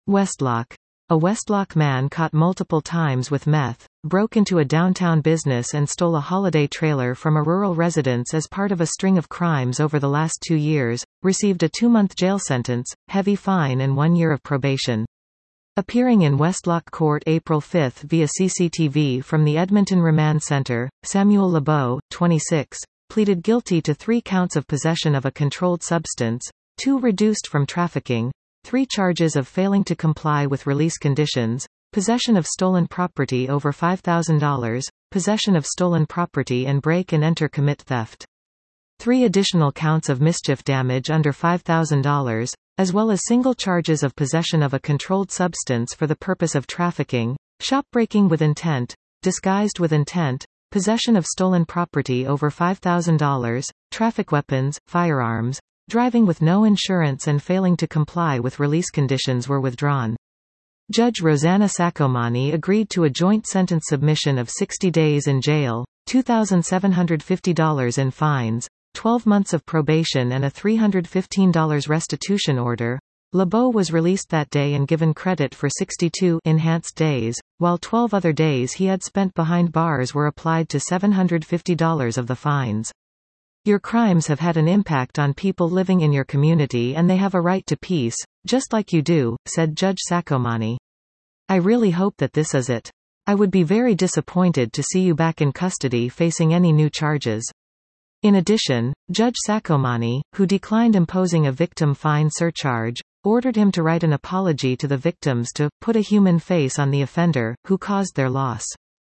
Westlock. A Westlock man caught multiple times with meth, broke into a downtown business and stole a holiday trailer from a rural residence as part of a string of crimes over the last 2 years, received a 2-month jail sentence, heavy fine and 1 year of probation. Appearing in Westlock Court April 5 via CCTV from the Edmonton Remand Center, Samuel Lebeau, 26, pleaded guilty to 3 counts of possession of a controlled substance, 2 reduced from trafficking, 3 charges of failing to comply with release conditions, possession of stolen property over $5,000, possession of stolen property and break and enter commit theft. 3 additional counts of mischief damage under $5,000, as well as single charges of possession of a controlled substance for the purpose of trafficking, shopbreaking with intent, disguised with intent, possession of stolen property over $5,000, traffic weapons, firearms, driving with no insurance and failing to comply with release conditions were withdrawn. Judge Rosanna Sacomani agreed to a joint sentence submission of 60 days in jail, $2,750 in fines, 12 months of probation and a $315 restitution order. Lebeau was released that day and given credit for 62 enhanced days, while 12 other days he had spent behind bars were applied to $750 of the fines. Your crimes have had an impact on people living in your community and they have a right to peace, just like you do, said Judge Sacomani. I really hope that this is it. I would be very disappointed to see you back in custody facing any new charges. In addition, Judge Sacomani, who declined imposing a victim fine surcharge, ordered him to write an apology to the victims to put a human face on the offender, who caused their loss.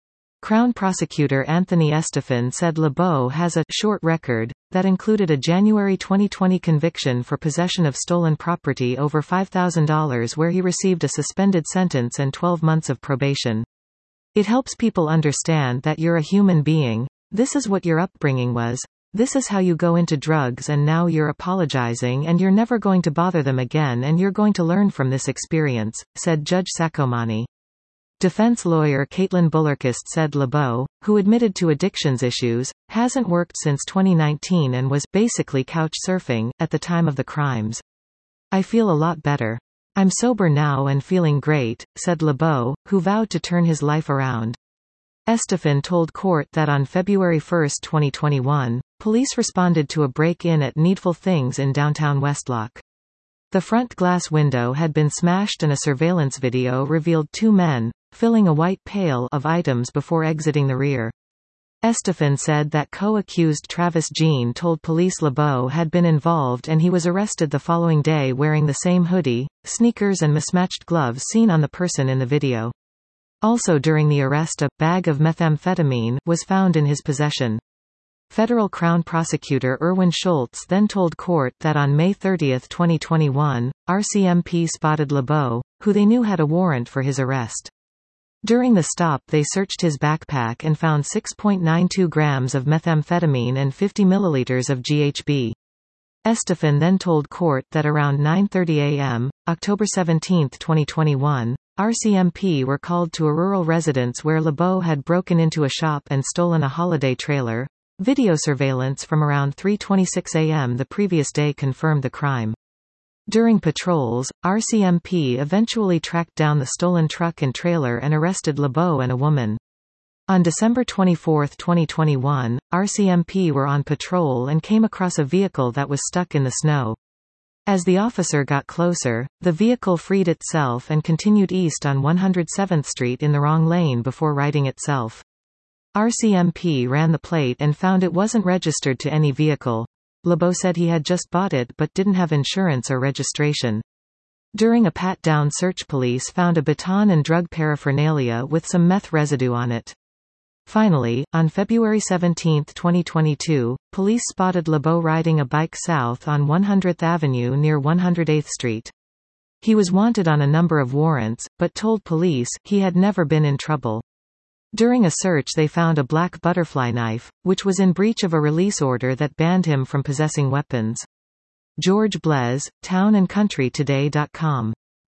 Crown Prosecutor Anthony Estefan said Lebeau has a short record that included a January 2020 conviction for possession of stolen property over $5,000 where he received a suspended sentence and 12 months of probation. It helps people understand that you're a human being. This is what your upbringing was. This is how you go into drugs and now you're apologizing and you're never going to bother them again and you're going to learn from this experience, said Judge Sacomani. Defense lawyer Caitlin Bullerkist said Lebeau, who admitted to addictions issues, hasn't worked since 2019 and was basically couch surfing at the time of the crimes. I feel a lot better. I'm sober now and feeling great, said Lebeau, who vowed to turn his life around. Estefan told court that on February 1, 2021, police responded to a break-in at Needful Things in downtown Westlock. The front glass window had been smashed and a surveillance video revealed 2 men filling a white pail of items before exiting the rear. Estefan said that co-accused Travis Jean told police Lebeau had been involved and he was arrested the following day wearing the same hoodie, sneakers and mismatched gloves seen on the person in the video. Also during the arrest a bag of methamphetamine was found in his possession. Federal Crown Prosecutor Erwin Schultz then told court that on May 30, 2021, RCMP spotted Lebeau, who they knew had a warrant for his arrest. During the stop they searched his backpack and found 6.92 grams of methamphetamine and 50 milliliters of GHB. Estefan then told court that around 9:30 a.m., October 17, 2021, RCMP were called to a rural residence where Lebeau had broken into a shop and stolen a holiday trailer. Video surveillance from around 3:26 a.m. the previous day confirmed the crime. During patrols, RCMP eventually tracked down the stolen truck and trailer and arrested Lebeau and a woman. On December 24, 2021, RCMP were on patrol and came across a vehicle that was stuck in the snow. As the officer got closer, the vehicle freed itself and continued east on 107th Street in the wrong lane before righting itself. RCMP ran the plate and found it wasn't registered to any vehicle. Lebeau said he had just bought it but didn't have insurance or registration. During a pat-down search police found a baton and drug paraphernalia with some meth residue on it. Finally, on February 17, 2022, police spotted Lebeau riding a bike south on 100th Avenue near 108th Street. He was wanted on a number of warrants, but told police he had never been in trouble. During a search they found a black butterfly knife, which was in breach of a release order that banned him from possessing weapons. George Blez, townandcountrytoday.com